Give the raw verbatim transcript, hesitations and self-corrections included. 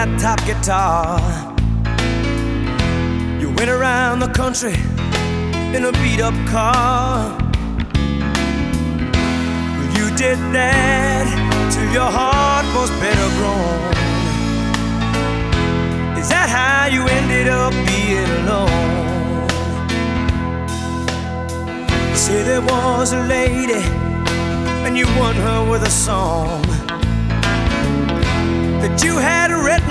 flat top guitar. You went around the country in a beat up car. You did that till your heart was better grown. Is that how you ended up being alone? You say there was a lady and you won her with a song that you had written